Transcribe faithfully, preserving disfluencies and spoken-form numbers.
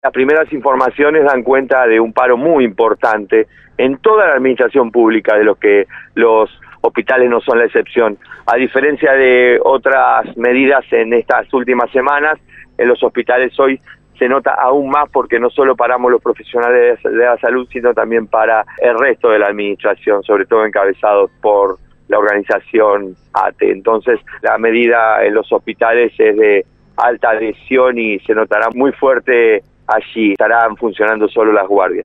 Las primeras informaciones dan cuenta de un paro muy importante en toda la administración pública, de los que los hospitales no son la excepción. A diferencia de otras medidas en estas últimas semanas, en los hospitales hoy se nota aún más porque no solo paramos los profesionales de la salud, sino también para el resto de la administración, sobre todo encabezados por la organización A T E. Entonces, la medida en los hospitales es de alta adhesión y se notará muy fuerte allí. Estarán funcionando solo las guardias.